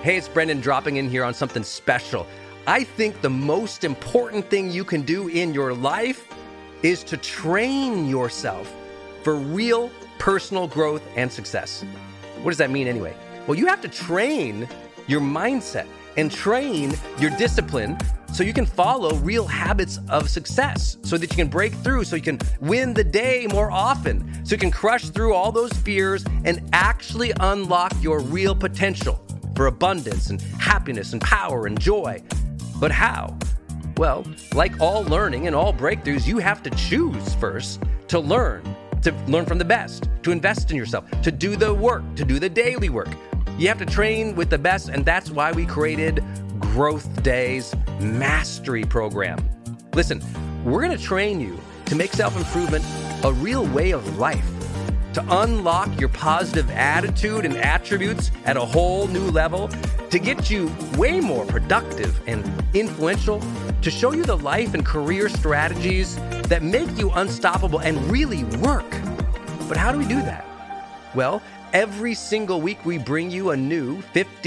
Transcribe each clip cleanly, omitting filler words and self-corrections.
Hey, it's Brendan dropping in here on something special. I think the most important thing you can do in your life is to train yourself for real personal growth and success. What does that mean anyway? Well, you have to train your mindset and train your discipline so you can follow real habits of success, so that you can break through, so you can win the day more often, so you can crush through all those fears and actually unlock your real potential for abundance and happiness and power and joy. But how? Well, like all learning and all breakthroughs, you have to choose first to learn from the best, to invest in yourself, to do the work, to do the daily work. You have to train with the best, and that's why we created Growth Day's Mastery Program. Listen, we're going to train you to make self-improvement a real way of life, to unlock your positive attitude and attributes at a whole new level, to get you way more productive and influential, to show you the life and career strategies that make you unstoppable and really work. But how do we do that? Well, every single week we bring you a new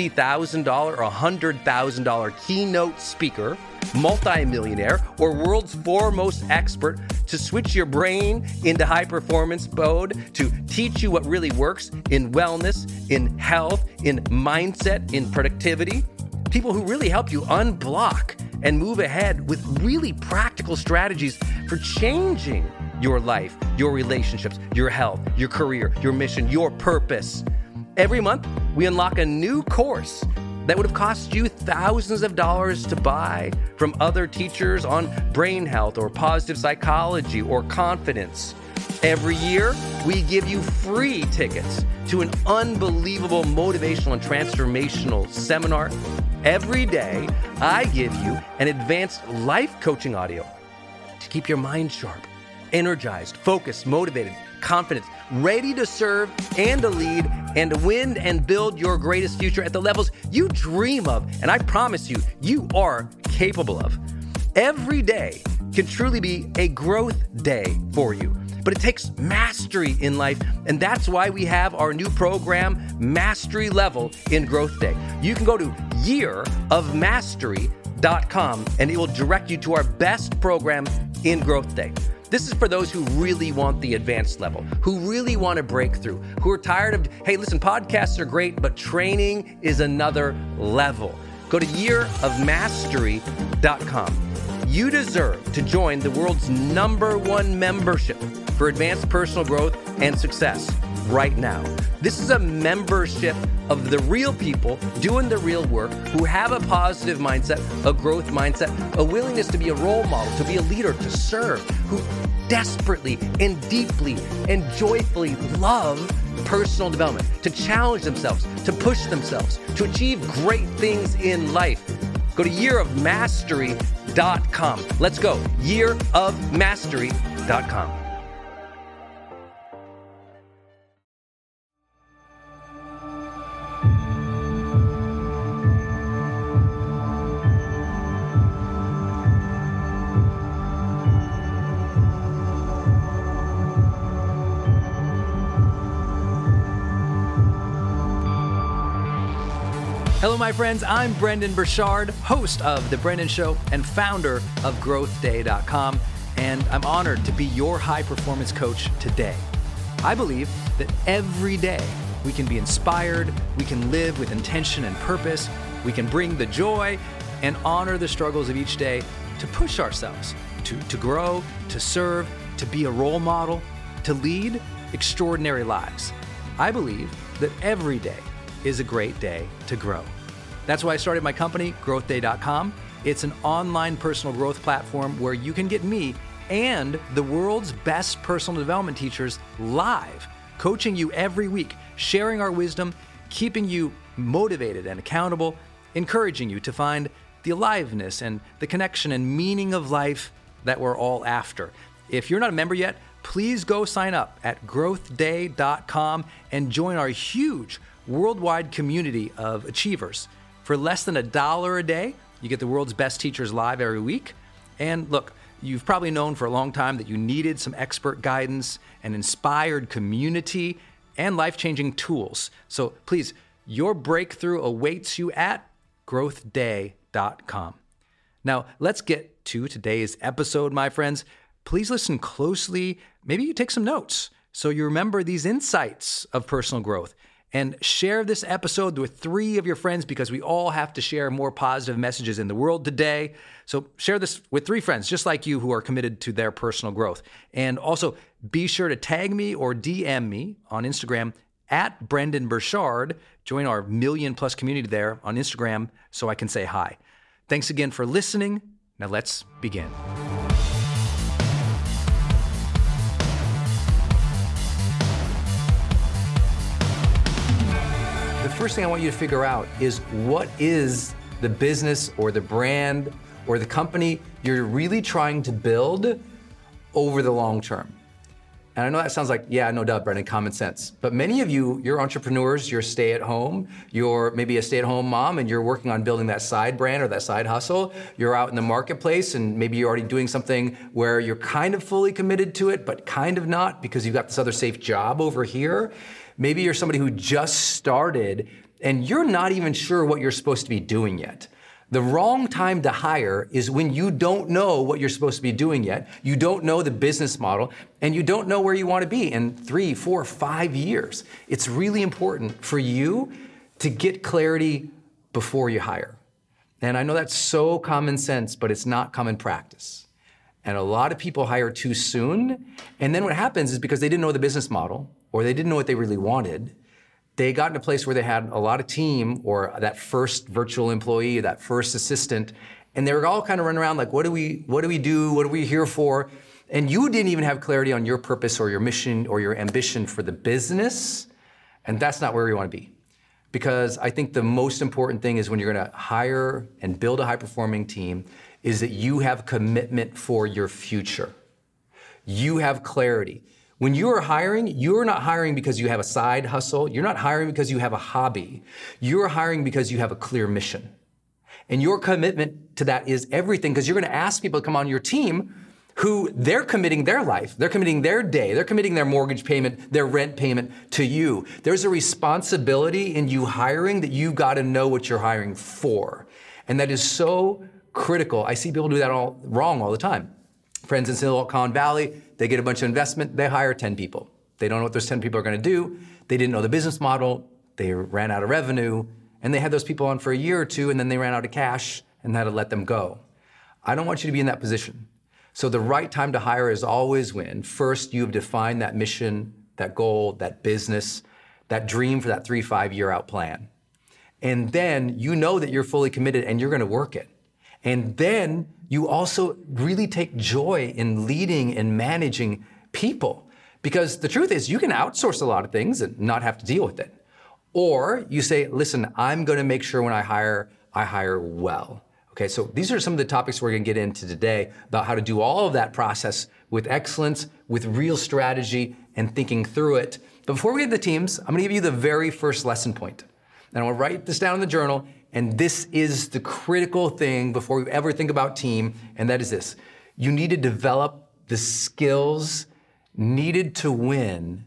$50,000 or $100,000 keynote speaker, multimillionaire, or world's foremost expert to switch your brain into high performance mode, to teach you what really works in wellness, in health, in mindset, in productivity. People who really help you unblock and move ahead with really practical strategies for changing your life, your relationships, your health, your career, your mission, your purpose. Every month, we unlock a new course that would have cost you thousands of dollars to buy from other teachers on brain health or positive psychology or confidence. Every year, we give you free tickets to an unbelievable motivational and transformational seminar. Every day, I give you an advanced life coaching audio to keep your mind sharp, energized, focused, motivated, confident, ready to serve and to lead and to win and build your greatest future at the levels you dream of. And I promise you, you are capable of. Every day can truly be a growth day for you. But it takes mastery in life, and that's why we have our new program, Mastery Level in Growth Day. You can go to yearofmastery.com, and it will direct you to our best program in Growth Day. This is for those who really want the advanced level, who really want to break through, who are tired of, hey, listen, podcasts are great, but training is another level. Go to yearofmastery.com. You deserve to join the world's #1 membership for advanced personal growth and success right now. This is a membership of the real people doing the real work, who have a positive mindset, a growth mindset, a willingness to be a role model, to be a leader, to serve, who desperately and deeply and joyfully love personal development, to challenge themselves, to push themselves, to achieve great things in life. Go to yearofmastery.com. Let's go. yearofmastery.com. Hello, my friends. I'm Brendon Burchard, host of The Brendan Show and founder of GrowthDay.com, and I'm honored to be your high-performance coach today. I believe that every day we can be inspired, we can live with intention and purpose, we can bring the joy and honor the struggles of each day to push ourselves, to grow, to serve, to be a role model, to lead extraordinary lives. I believe that every day is a great day to grow. That's why I started my company, GrowthDay.com. It's an online personal growth platform where you can get me and the world's best personal development teachers live, coaching you every week, sharing our wisdom, keeping you motivated and accountable, encouraging you to find the aliveness and the connection and meaning of life that we're all after. If you're not a member yet, please go sign up at GrowthDay.com and join our huge worldwide community of achievers. For less than $1 a day, you get the world's best teachers live every week. And look, you've probably known for a long time that you needed some expert guidance, an inspired community, and life-changing tools. So please Your breakthrough awaits you at growthday.com. Now, let's get to today's episode, my friends. Please listen closely. Maybe you take some notes so you remember these insights of personal growth. And share this episode with 3 of your friends, because we all have to share more positive messages in the world today. So share this with 3 friends just like you who are committed to their personal growth. And also be sure to tag me or DM me on Instagram at Brendan Burchard. Join our 1 million+ community there on Instagram so I can say hi. Thanks again for listening. Now let's begin. The first thing I want you to figure out is, what is the business or the brand or the company you're really trying to build over the long term? And I know that sounds like, yeah, no doubt, Brendan, common sense. But many of you, you're entrepreneurs, you're stay-at-home, you're maybe a stay-at-home mom, and you're working on building that side brand or that side hustle. You're out in the marketplace, and maybe you're already doing something where you're kind of fully committed to it, but kind of not, because you've got this other safe job over here. Maybe you're somebody who just started, and you're not even sure what you're supposed to be doing yet. The wrong time to hire is when you don't know what you're supposed to be doing yet. You don't know the business model, and you don't know where you want to be in 3, 4, 5 years. It's really important for you to get clarity before you hire. And I know that's so common sense, but it's not common practice. And a lot of people hire too soon. And then what happens is, because they didn't know the business model, or they didn't know what they really wanted, they got in a place where they had a lot of team, or that first virtual employee, that first assistant, and they were all kind of running around like, what do we do? What are we here for? And you didn't even have clarity on your purpose or your mission or your ambition for the business. And that's not where you want to be. Because I think the most important thing is, when you're going to hire and build a high-performing team, is that you have commitment for your future. You have clarity. When you are hiring, you're not hiring because you have a side hustle. You're not hiring because you have a hobby. You're hiring because you have a clear mission. And your commitment to that is everything, because you're going to ask people to come on your team who they're committing their life, they're committing their day, they're committing their mortgage payment, their rent payment to you. There's a responsibility in you hiring that you got to know what you're hiring for. And that is so critical. I see people do that all wrong all the time. Friends in Silicon Valley, they get a bunch of investment, they hire 10 people. They don't know what those 10 people are going to do. They didn't know the business model. They ran out of revenue, and they had those people on for a year or 2, and then they ran out of cash and had to let them go. I don't want you to be in that position. So the right time to hire is always when, first, you have defined that mission, that goal, that business, that dream for that 3-5 year out plan. And then you know that you're fully committed and you're going to work it. And then you also really take joy in leading and managing people. Because the truth is, you can outsource a lot of things and not have to deal with it. Or you say, listen, I'm going to make sure when I hire well. Okay, so these are some of the topics we're going to get into today, about how to do all of that process with excellence, with real strategy, and thinking through it. But before we get to the teams, I'm going to give you the very first lesson point. And I'm going to write this down in the journal. And this is the critical thing before we ever think about team, and that is this. You need to develop the skills needed to win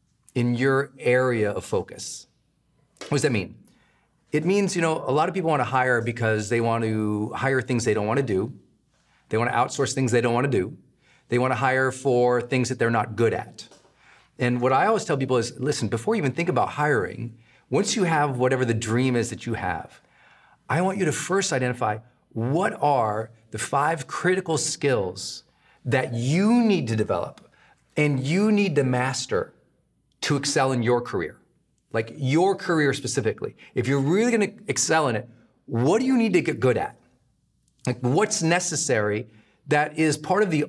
in your area of focus. What does that mean? It means, a lot of people want to hire because they want to hire things they don't want to do. They want to outsource things they don't want to do. They want to hire for things that they're not good at. And what I always tell people is, listen, before you even think about hiring, once you have whatever the dream is that you have, I want you to first identify, what are the 5 critical skills that you need to develop and you need to master to excel in your career? Like your career specifically. If you're really going to excel in it, what do you need to get good at? Like, what's necessary that is part of the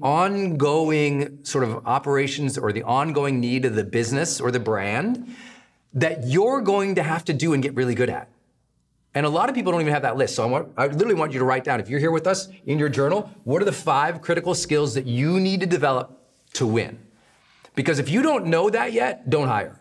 ongoing sort of operations or the ongoing need of the business or the brand that you're going to have to do and get really good at? And a lot of people don't even have that list. So I literally want you to write down, if you're here with us in your journal, what are the 5 critical skills that you need to develop to win? Because if you don't know that yet, don't hire.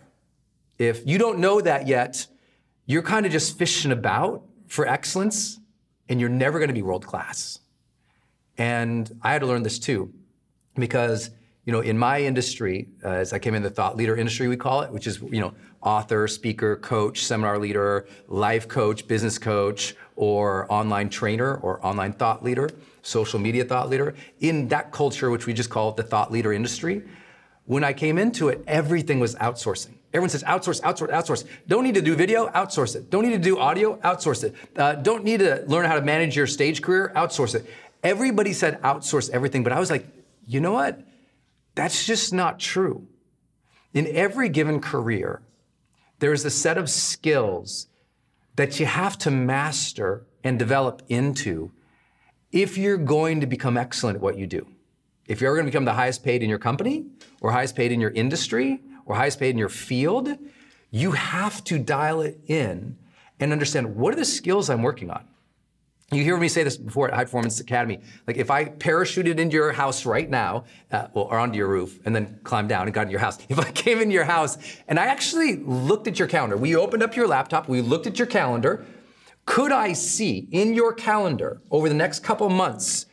If you don't know that yet, you're kind of just fishing about for excellence, and you're never going to be world class. And I had to learn this too, because in my industry, as I came in the thought leader industry, we call it, which is, author, speaker, coach, seminar leader, life coach, business coach, or online trainer, or online thought leader, social media thought leader. In that culture, which we just call it the thought leader industry, when I came into it, everything was outsourcing. Everyone says outsource, outsource, outsource. Don't need to do video, outsource it. Don't need to do audio, outsource it. Don't need to learn how to manage your stage career, outsource it. Everybody said outsource everything, but I was like, you know what? That's just not true. In every given career, there's a set of skills that you have to master and develop into if you're going to become excellent at what you do. If you're going to become the highest paid in your company, or highest paid in your industry, or highest paid in your field, you have to dial it in and understand, what are the skills I'm working on? You hear me say this before at High Performance Academy. Like, if I parachuted into your house right now, or onto your roof, and then climbed down and got in your house. If I came into your house and I actually looked at your calendar, we opened up your laptop, we looked at your calendar, could I see in your calendar over the next couple months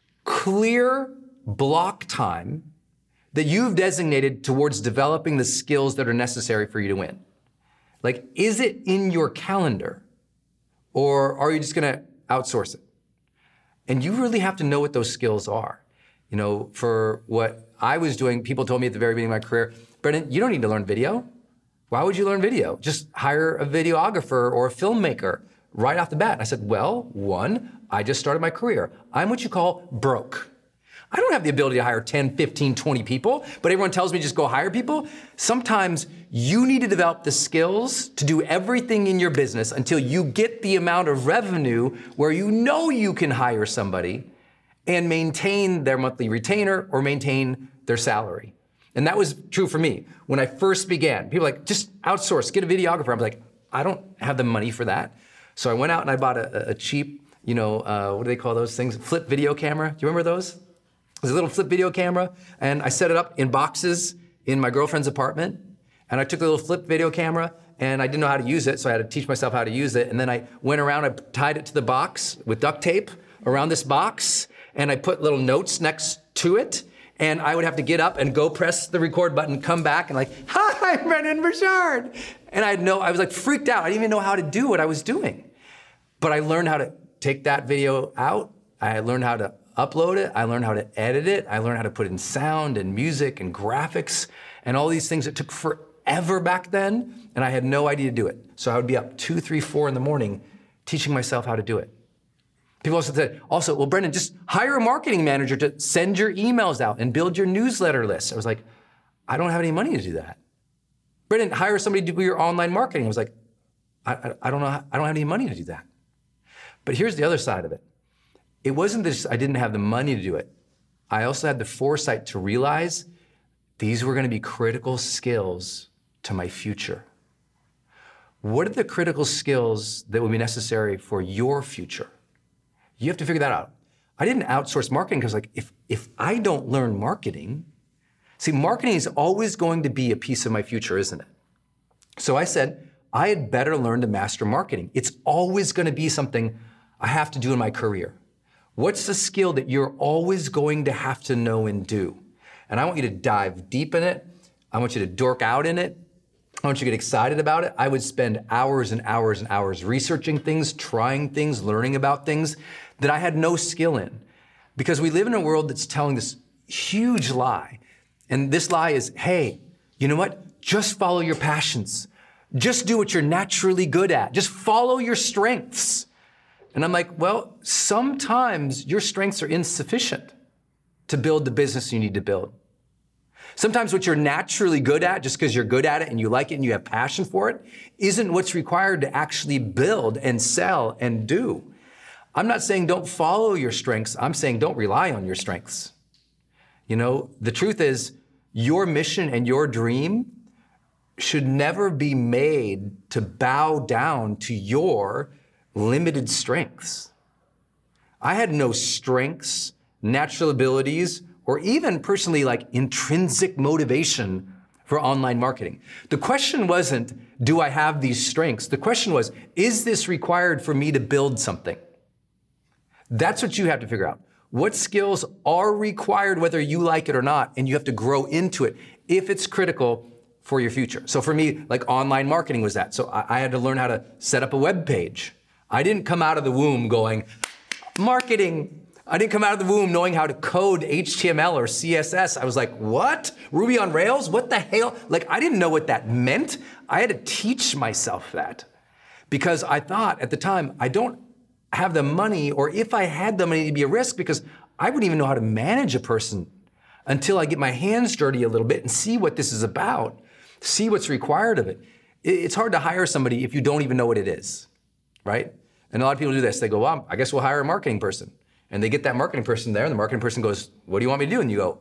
clear block time that you've designated towards developing the skills that are necessary for you to win? Like, is it in your calendar, or are you just gonna outsource it? And you really have to know what those skills are. For what I was doing, people told me at the very beginning of my career, Brendan, you don't need to learn video. Why would you learn video? Just hire a videographer or a filmmaker right off the bat. And I said, well, one, I just started my career. I'm what you call broke. I don't have the ability to hire 10, 15, 20 people, but everyone tells me just go hire people. Sometimes you need to develop the skills to do everything in your business until you get the amount of revenue where you can hire somebody and maintain their monthly retainer or maintain their salary. And that was true for me. When I first began, people were like, just outsource, get a videographer. I'm like, I don't have the money for that. So I went out and I bought a cheap, what do they call those things? Flip video camera. Do you remember those? It was a little flip video camera, and I set it up in boxes in my girlfriend's apartment. And I took the little flip video camera, and I didn't know how to use it, so I had to teach myself how to use it. And then I went around, I tied it to the box with duct tape around this box, and I put little notes next to it. And I would have to get up and go press the record button, come back, and like, hi, I'm Brendon Burchard. And I was like freaked out. I didn't even know how to do what I was doing. But I learned how to take that video out. I learned how to upload it. I learned how to edit it. I learned how to put in sound and music and graphics and all these things that took forever back then, and I had no idea to do it. So I would be up 2, 3, 4 in the morning teaching myself how to do it. People also said, well, Brendan, just hire a marketing manager to send your emails out and build your newsletter list. I was like, I don't have any money to do that. Brendan, hire somebody to do your online marketing. I was like, I don't know, I don't have any money to do that. But here's the other side of it. It wasn't that I didn't have the money to do it. I also had the foresight to realize these were going to be critical skills to my future. What are the critical skills that will be necessary for your future? You have to figure that out. I didn't outsource marketing because if I don't learn marketing, marketing is always going to be a piece of my future, isn't it? So I said, I had better learn to master marketing. It's always going to be something I have to do in my career. What's the skill that you're always going to have to know and do? And I want you to dive deep in it. I want you to dork out in it. I want you to get excited about it. I would spend hours and hours and hours researching things, trying things, learning about things that I had no skill in. Because we live in a world that's telling this huge lie. And this lie is, hey, you know what? Just follow your passions. Just do what you're naturally good at. Just follow your strengths. And I'm like, well, sometimes your strengths are insufficient to build the business you need to build. Sometimes what you're naturally good at, just because you're good at it and you like it and you have passion for it, isn't what's required to actually build and sell and do. I'm not saying don't follow your strengths. I'm saying don't rely on your strengths. The truth is, your mission and your dream should never be made to bow down to your limited strengths. I had no strengths, natural abilities, or even personally intrinsic motivation for online marketing. The question wasn't, do I have these strengths? The question was, is this required for me to build something? That's what you have to figure out. What skills are required whether you like it or not, and you have to grow into it if it's critical for your future. So for me, like online marketing was that. So I had to learn how to set up a web page. I didn't come out of the womb going, marketing. I didn't come out of the womb knowing how to code HTML or CSS. I was like, what? Ruby on Rails? What the hell? Like, I didn't know what that meant. I had to teach myself that because I thought at the time, I don't have the money, or if I had the money, it'd be a risk because I wouldn't even know how to manage a person until I get my hands dirty a little bit and see what this is about, see what's required of it. It's hard to hire somebody if you don't even know what it is, right? And a lot of people do this. They go, well, I guess we'll hire a marketing person. And they get that marketing person there, and the marketing person goes, what do you want me to do? And you go,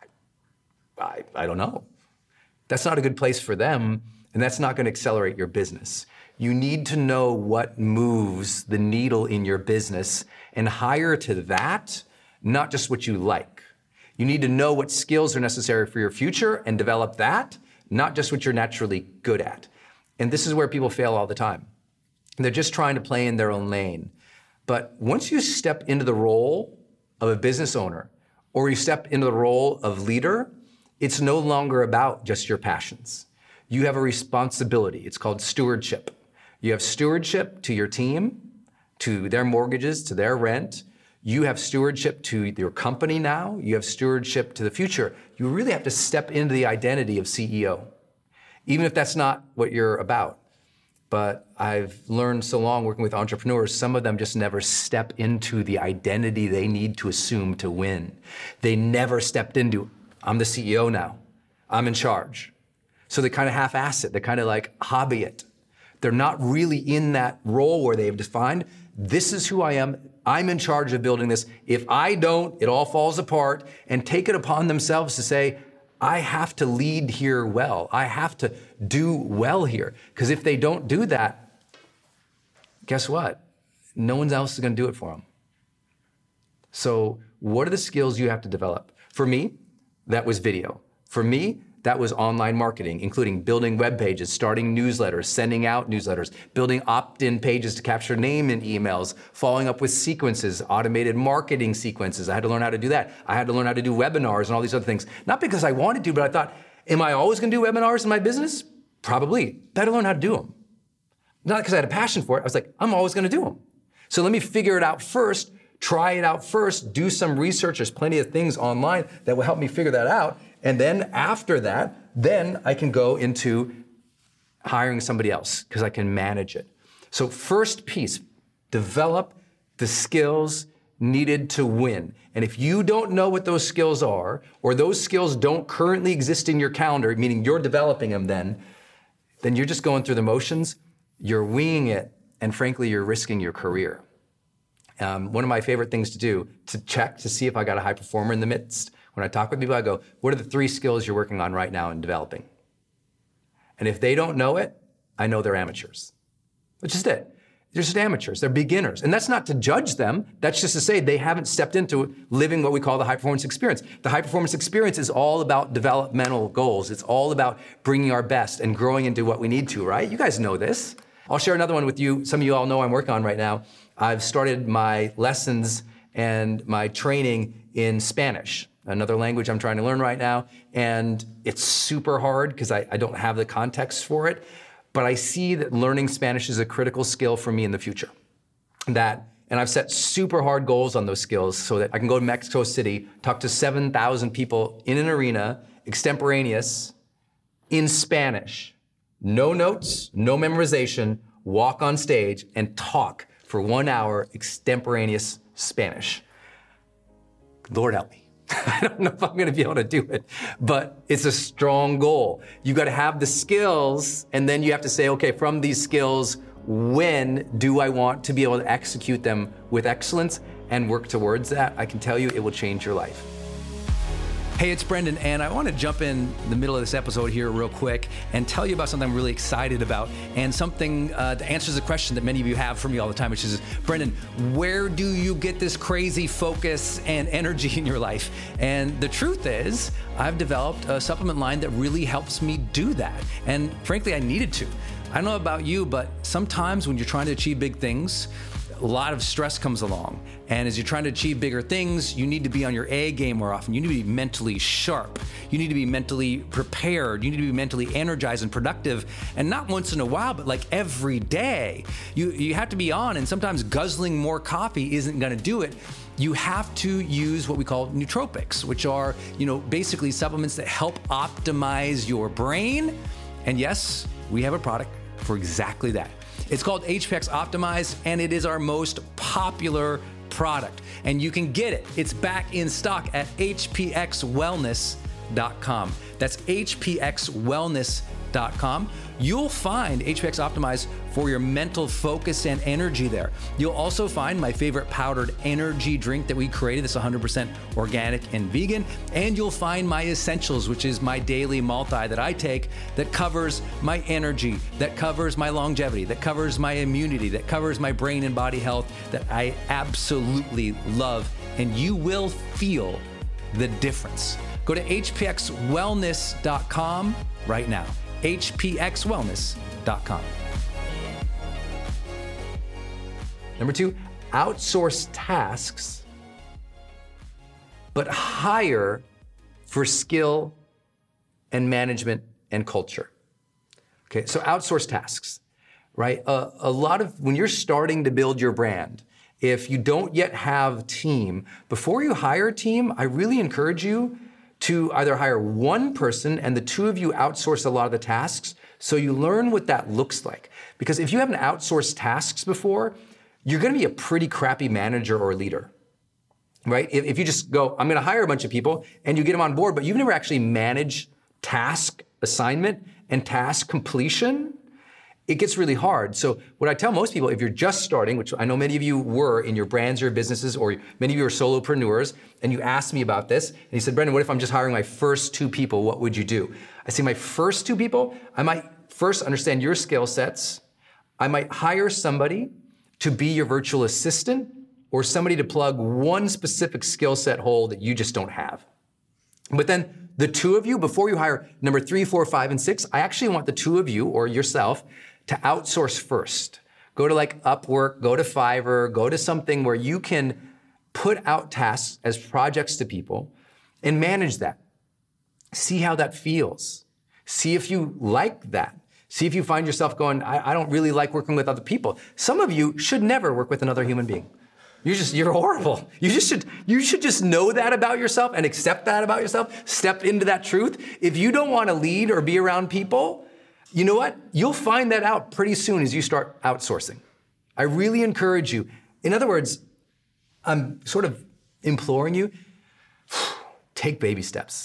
I don't know. That's not a good place for them, and that's not going to accelerate your business. You need to know what moves the needle in your business and hire to that, not just what you like. You need to know what skills are necessary for your future and develop that, not just what you're naturally good at. And this is where people fail all the time. They're just trying to play in their own lane. But once you step into the role of a business owner, or you step into the role of leader, it's no longer about just your passions. You have a responsibility. It's called stewardship. You have stewardship to your team, to their mortgages, to their rent. You have stewardship to your company now. You have stewardship to the future. You really have to step into the identity of CEO, even if that's not what you're about. But I've learned so long working with entrepreneurs, some of them just never step into the identity they need to assume to win. They never stepped into, I'm the CEO now, I'm in charge. So they kind of half-ass it, they kind of like hobby it. They're not really in that role where they've defined, this is who I am, I'm in charge of building this. If I don't, it all falls apart, and take it upon themselves to say, I have to lead here well. I have to do well here. Because if they don't do that, guess what? No one else is going to do it for them. So what are the skills you have to develop? For me, that was video. For me, that was online marketing, including building web pages, starting newsletters, sending out newsletters, building opt-in pages to capture name in emails, following up with sequences, automated marketing sequences. I had to learn how to do that. I had to learn how to do webinars and all these other things. Not because I wanted to, but I thought, am I always gonna do webinars in my business? Probably. I had to learn how to do them. Not because I had a passion for it. I was like, I'm always gonna do them. So let me figure it out first, try it out first, do some research. There's plenty of things online that will help me figure that out. And then after that, then I can go into hiring somebody else because I can manage it. So first piece, develop the skills needed to win. And if you don't know what those skills are, or those skills don't currently exist in your calendar, meaning you're developing them then you're just going through the motions, you're winging it, and frankly, you're risking your career. One of my favorite things to do, to check to see if I got a high performer in the midst, when I talk with people, I go, what are the 3 skills you're working on right now and developing? And if they don't know it, I know they're amateurs. That's just it. They're just amateurs. They're beginners. And that's not to judge them. That's just to say they haven't stepped into living what we call the high performance experience. The high performance experience is all about developmental goals. It's all about bringing our best and growing into what we need to, right? You guys know this. I'll share another one with you. Some of you all know I'm working on right now. I've started my lessons and my training in Spanish, another language I'm trying to learn right now. And it's super hard because I don't have the context for it. But I see that learning Spanish is a critical skill for me in the future. And I've set super hard goals on those skills so that I can go to Mexico City, talk to 7,000 people in an arena, extemporaneous, in Spanish. No notes, no memorization, walk on stage and talk for 1 hour extemporaneous Spanish. Lord help me. I don't know if I'm gonna be able to do it, but it's a strong goal. You gotta have the skills, and then you have to say, okay, from these skills, when do I want to be able to execute them with excellence and work towards that? I can tell you it will change your life. Hey, it's Brendan, and I want to jump in the middle of this episode here real quick and tell you about something I'm really excited about, and something that answers a question that many of you have for me all the time, which is, Brendan, where do you get this crazy focus and energy in your life? And the truth is, I've developed a supplement line that really helps me do that. And frankly, I needed to. I don't know about you, but sometimes when you're trying to achieve big things, a lot of stress comes along. And as you're trying to achieve bigger things, you need to be on your A game more often. You need to be mentally sharp. You need to be mentally prepared. You need to be mentally energized and productive. And not once in a while, but like every day. You have to be on, and sometimes guzzling more coffee isn't gonna do it. You have to use what we call nootropics, which are, basically supplements that help optimize your brain. And yes, we have a product for exactly that. It's called HPX Optimize, and it is our most popular product. And you can get it. It's back in stock at hpxwellness.com. That's hpxwellness.com. You'll find HPX Optimize for your mental focus and energy there. You'll also find my favorite powdered energy drink that we created that's 100% organic and vegan. And you'll find my essentials, which is my daily multi that I take that covers my energy, that covers my longevity, that covers my immunity, that covers my brain and body health, that I absolutely love. And you will feel the difference. Go to hpxwellness.com right now. hpxwellness.com. Number 2, outsource tasks, but hire for skill and management and culture. Okay, so outsource tasks, right? A lot of, when you're starting to build your brand, if you don't yet have team, before you hire a team, I really encourage you to either hire one person and the two of you outsource a lot of the tasks so you learn what that looks like. Because if you haven't outsourced tasks before, you're gonna be a pretty crappy manager or leader, right? If you just go, I'm gonna hire a bunch of people and you get them on board, but you've never actually managed task assignment and task completion, it gets really hard. So what I tell most people, if you're just starting, which I know many of you were in your brands or your businesses, or many of you are solopreneurs, and you asked me about this, and you said, Brendan, what if I'm just hiring my first 2 people? What would you do? I say, my first 2 people, I might first understand your skill sets. I might hire somebody to be your virtual assistant, or somebody to plug one specific skill set hole that you just don't have. But then the 2 of you, before you hire number 3, 4, 5, and 6, I actually want the 2 of you or yourself to outsource first. Go to like Upwork, go to Fiverr, go to something where you can put out tasks as projects to people and manage that. See how that feels. See if you like that. See if you find yourself going, I don't really like working with other people. Some of you should never work with another human being. You're horrible. You should just know that about yourself and accept that about yourself. Step into that truth. If you don't want to lead or be around people, you know what? You'll find that out pretty soon as you start outsourcing. I really encourage you. In other words, I'm sort of imploring you, take baby steps.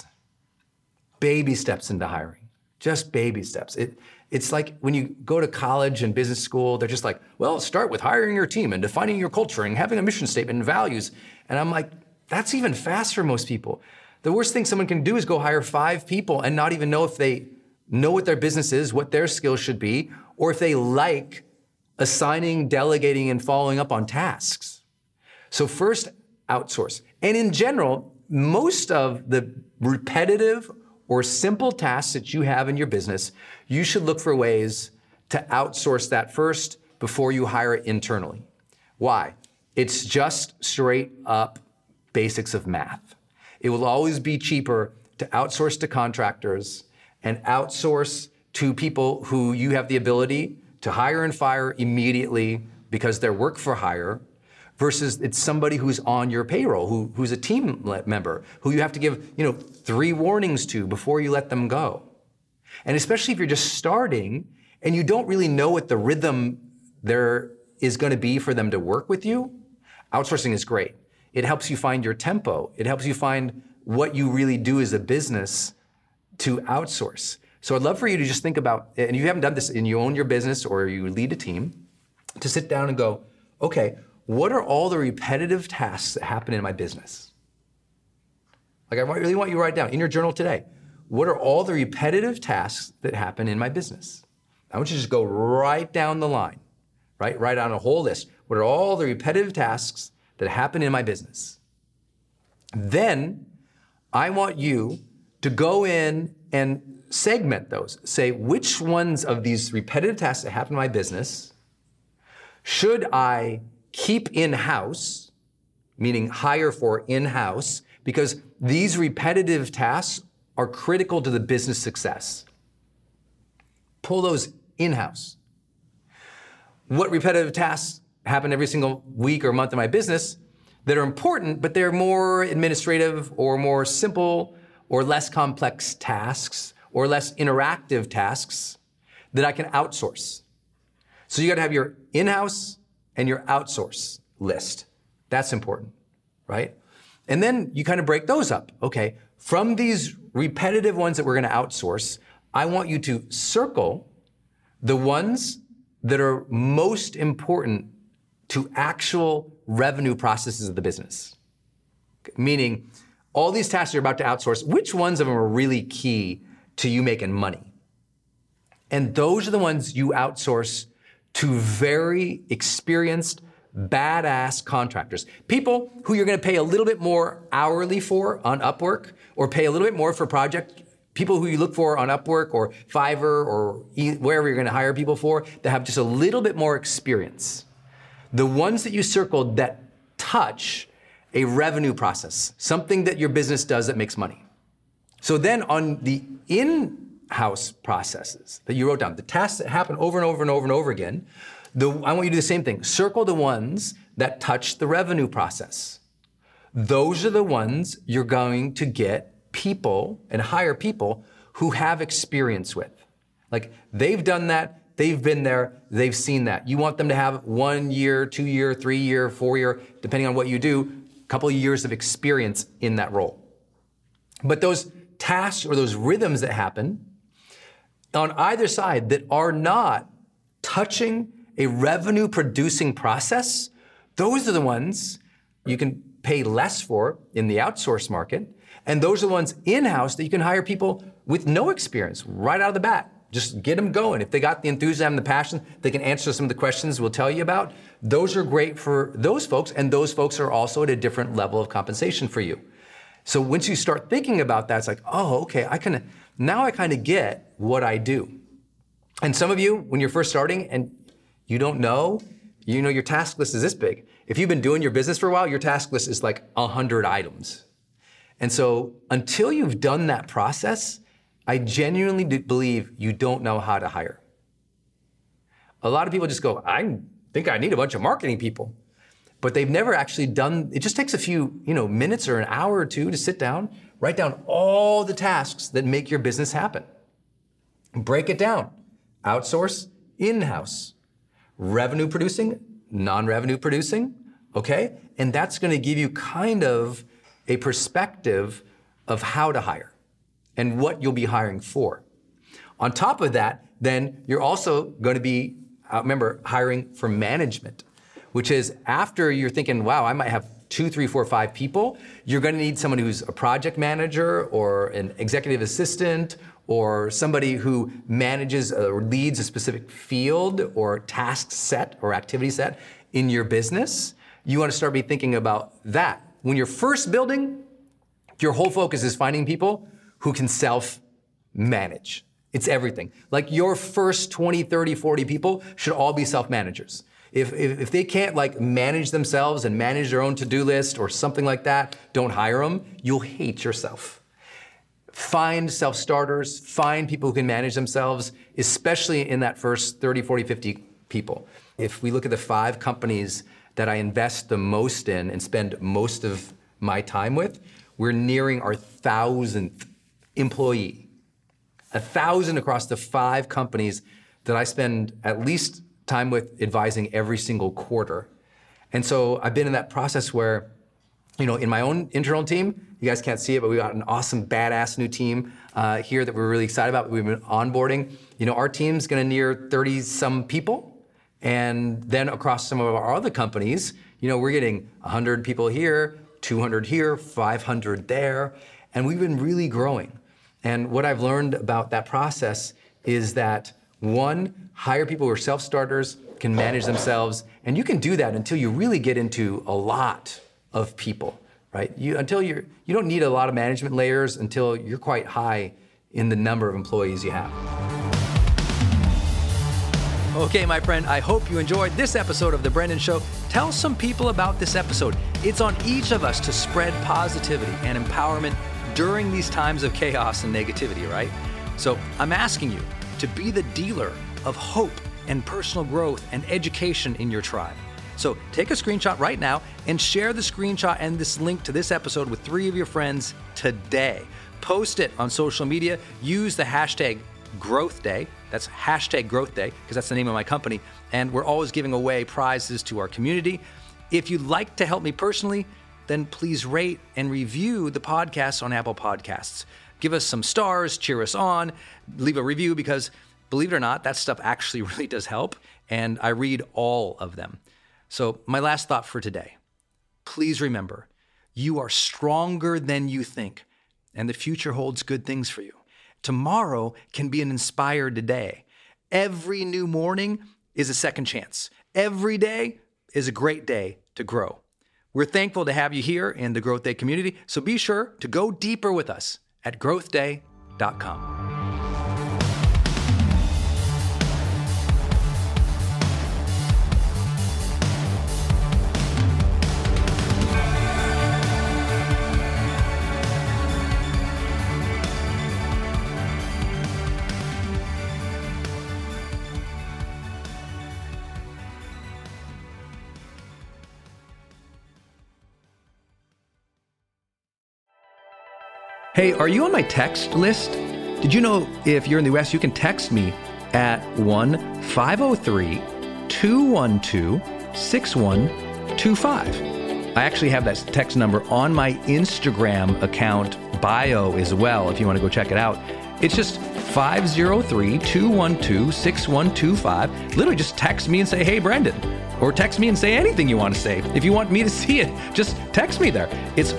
Baby steps into hiring. Just baby steps. It's like when you go to college and business school, they're just like, well, start with hiring your team and defining your culture and having a mission statement and values. And I'm like, that's even fast for most people. The worst thing someone can do is go hire 5 people and not even know if they know what their business is, what their skills should be, or if they like assigning, delegating, and following up on tasks. So first, outsource. And in general, most of the repetitive or simple tasks that you have in your business, you should look for ways to outsource that first before you hire it internally. Why? It's just straight up basics of math. It will always be cheaper to outsource to contractors and outsource to people who you have the ability to hire and fire immediately because they're work for hire, versus it's somebody who's on your payroll, who's a team member, who you have to give 3 warnings to before you let them go. And especially if you're just starting and you don't really know what the rhythm there is going to be for them to work with you, outsourcing is great. It helps you find your tempo. It helps you find what you really do as a business to outsource. So I'd love for you to just think about, and if you haven't done this and you own your business or you lead a team, to sit down and go, okay, what are all the repetitive tasks that happen in my business? Like I really want you to write down in your journal today, what are all the repetitive tasks that happen in my business? I want you to just go right down the line, right? Write down a whole list. What are all the repetitive tasks that happen in my business? Then I want you to go in and segment those. Say, which ones of these repetitive tasks that happen in my business should I keep in-house, meaning hire for in-house, because these repetitive tasks are critical to the business success. Pull those in-house. What repetitive tasks happen every single week or month in my business that are important, but they're more administrative or more simple or less complex tasks or less interactive tasks that I can outsource. So you gotta have your in-house and your outsource list. That's important, right? And then you kind of break those up. Okay, from these repetitive ones that we're gonna outsource, I want you to circle the ones that are most important to actual revenue processes of the business. Meaning, all these tasks you're about to outsource, which ones of them are really key to you making money? And those are the ones you outsource to very experienced, badass contractors. People who you're gonna pay a little bit more hourly for on Upwork, or pay a little bit more for project. People who you look for on Upwork or Fiverr or wherever you're gonna hire people for that have just a little bit more experience. The ones that you circled that touch a revenue process, something that your business does that makes money. So then on the in-house processes that you wrote down, the tasks that happen over and over and over and over again, I want you to do the same thing. Circle the ones that touch the revenue process. Those are the ones you're going to get people and hire people who have experience with. Like, they've done that, they've been there, they've seen that. You want them to have 1 year, 2 year, 3 year, 4 year, depending on what you do, a couple of years of experience in that role. But those tasks or those rhythms that happen on either side that are not touching a revenue producing process, those are the ones you can pay less for in the outsource market. And those are the ones in-house that you can hire people with no experience right out of the bat. Just get them going. If they got the enthusiasm, the passion, they can answer some of the questions we'll tell you about. Those are great for those folks, and those folks are also at a different level of compensation for you. So once you start thinking about that, it's like, oh, okay, now I kind of get what I do. And some of you, when you're first starting and you don't know, your task list is this big. If you've been doing your business for a while, your task list is like 100 items. And so until you've done that process, I genuinely believe you don't know how to hire. A lot of people just go, I think I need a bunch of marketing people. But they've never actually done, it just takes a few minutes or an hour or two to sit down, write down all the tasks that make your business happen. Break it down. Outsource, in-house. Revenue producing, non-revenue producing, okay? And that's gonna give you kind of a perspective of how to hire and what you'll be hiring for. On top of that, then you're also gonna be, remember, hiring for management, which is after you're thinking, wow, I might have 2, 3, 4, 5 people, you're gonna need someone who's a project manager or an executive assistant or somebody who manages or leads a specific field or task set or activity set in your business. You wanna start thinking about that. When you're first building, your whole focus is finding people who can self-manage. It's everything. Like your first 20, 30, 40 people should all be self-managers. If they can't manage themselves and manage their own to-do list or something like that, don't hire them. You'll hate yourself. Find self-starters, find people who can manage themselves, especially in that first 30, 40, 50 people. If we look at the 5 companies that I invest the most in and spend most of my time with, we're nearing our 1,000th employee. 1,000 across the 5 companies that I spend at least time with advising every single quarter. And so I've been in that process where, in my own internal team, you guys can't see it, but we got an awesome, badass new team here that we're really excited about. We've been onboarding. Our team's gonna near 30 some people. And then across some of our other companies, we're getting 100 people here, 200 here, 500 there. And we've been really growing. And what I've learned about that process is that 1, hire people who are self-starters, can manage themselves, and you can do that until you really get into a lot of people, right? You don't need a lot of management layers until you're quite high in the number of employees you have. Okay, my friend, I hope you enjoyed this episode of The Brendon Show. Tell some people about this episode. It's on each of us to spread positivity and empowerment during these times of chaos and negativity, right? So I'm asking you to be the dealer of hope and personal growth and education in your tribe. So take a screenshot right now and share the screenshot and this link to this episode with 3 of your friends today. Post it on social media. Use the hashtag Growth Day. That's hashtag Growth Day because that's the name of my company. And we're always giving away prizes to our community. If you'd like to help me personally, then please rate and review the podcast on Apple Podcasts. Give us some stars, cheer us on, leave a review because believe it or not, that stuff actually really does help. And I read all of them. So my last thought for today, please remember, you are stronger than you think and the future holds good things for you. Tomorrow can be an inspired day. Every new morning is a second chance. Every day is a great day to grow. We're thankful to have you here in the Growth Day community, so be sure to go deeper with us at growthday.com. Hey, are you on my text list? Did you know if you're in the US, you can text me at 1-503-212-6125. I actually have that text number on my Instagram account bio as well, if you want to go check it out. It's just 503-212-6125. Literally just text me and say, hey, Brendon. Or text me and say anything you want to say. If you want me to see it, just text me there. It's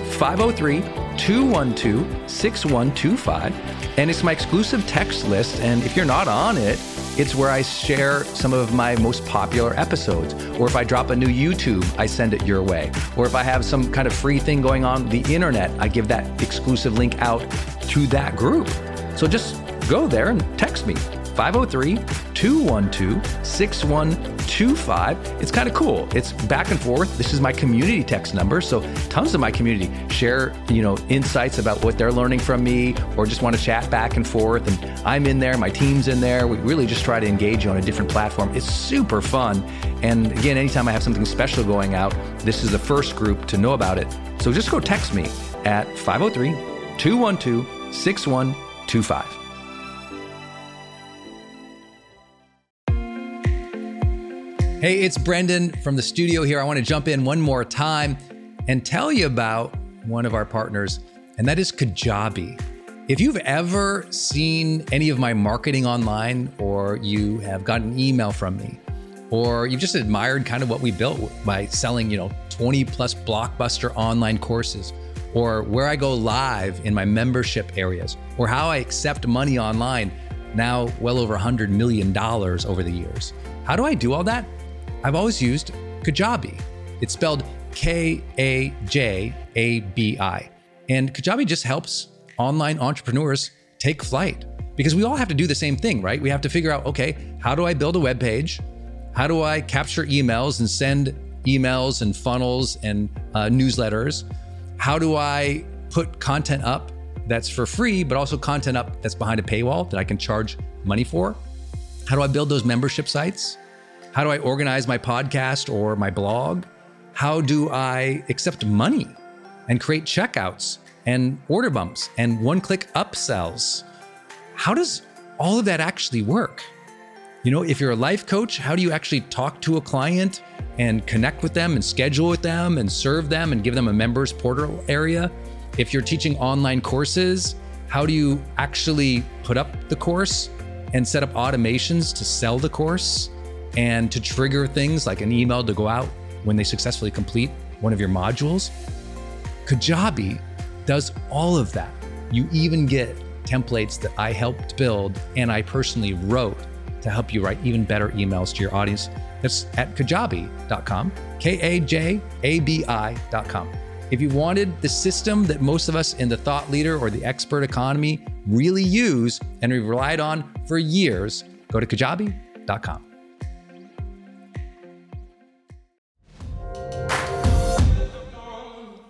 503-212-6125. And it's my exclusive text list. And if you're not on it, it's where I share some of my most popular episodes. Or if I drop a new YouTube, I send it your way. Or if I have some kind of free thing going on the internet, I give that exclusive link out to that group. So just go there and text me. 503-212-6125. It's kind of cool. It's back and forth. This is my community text number. So tons of my community share, insights about what they're learning from me or just want to chat back and forth. And I'm in there. My team's in there. We really just try to engage you on a different platform. It's super fun. And again, anytime I have something special going out, this is the first group to know about it. So just go text me at 503-212-6125. Hey, it's Brendon from the studio here. I want to jump in one more time and tell you about one of our partners, and that is Kajabi. If you've ever seen any of my marketing online, or you have gotten an email from me, or you've just admired kind of what we built by selling, 20 plus blockbuster online courses, or where I go live in my membership areas, or how I accept money online, now well over $100 million over the years. How do I do all that? I've always used Kajabi. It's spelled Kajabi. And Kajabi just helps online entrepreneurs take flight because we all have to do the same thing, right? We have to figure out, okay, how do I build a web page? How do I capture emails and send emails and funnels and newsletters? How do I put content up that's for free, but also content up that's behind a paywall that I can charge money for? How do I build those membership sites? How do I organize my podcast or my blog? How do I accept money and create checkouts and order bumps and one-click upsells? How does all of that actually work? If you're a life coach, how do you actually talk to a client and connect with them and schedule with them and serve them and give them a members portal area? If you're teaching online courses, how do you actually put up the course and set up automations to sell the course and to trigger things like an email to go out when they successfully complete one of your modules? Kajabi does all of that. You even get templates that I helped build and I personally wrote to help you write even better emails to your audience. That's at kajabi.com, Kajabi.com. If you wanted the system that most of us in the thought leader or the expert economy really use and we've relied on for years, go to kajabi.com.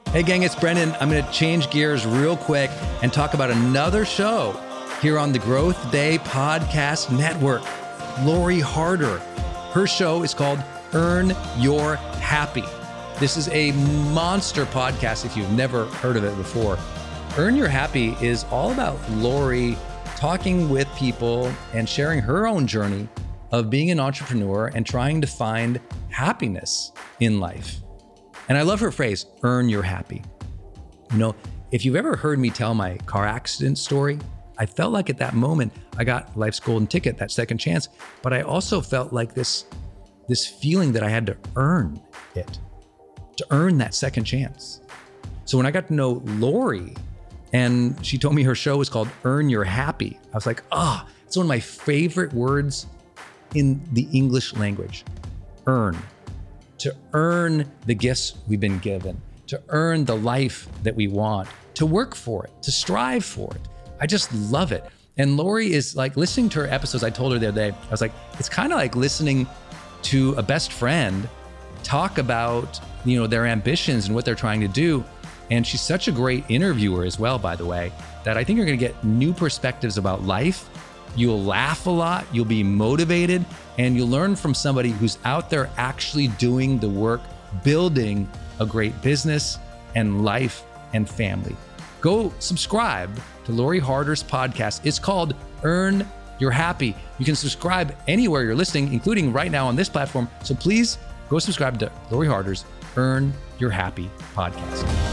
Hey gang, it's Brendan. I'm going to change gears real quick and talk about another show here on the Growth Day Podcast Network. Lori Harder. Her show is called Earn Your Happy. This is a monster podcast if you've never heard of it before. Earn Your Happy is all about Lori talking with people and sharing her own journey of being an entrepreneur and trying to find happiness in life. And I love her phrase, earn your happy. You know, if you've ever heard me tell my car accident story, I felt like at that moment I got life's golden ticket, that second chance, but I also felt like this feeling that I had to earn it, to earn that second chance. So when I got to know Lori and she told me her show was called Earn Your Happy, I was like, it's one of my favorite words in the English language, earn. To earn the gifts we've been given, to earn the life that we want, to work for it, to strive for it. I just love it. And Lori is like, listening to her episodes, I told her the other day, I was like, it's kind of like listening to a best friend talk about, their ambitions and what they're trying to do. And she's such a great interviewer as well, by the way, that I think you're going to get new perspectives about life. You'll laugh a lot, you'll be motivated, and you'll learn from somebody who's out there actually doing the work, building a great business and life and family. Go subscribe to Lori Harder's podcast. It's called Earn Your Happy. You can subscribe anywhere you're listening, including right now on this platform. So please go subscribe to Lori Harder's Earn Your Happy podcast.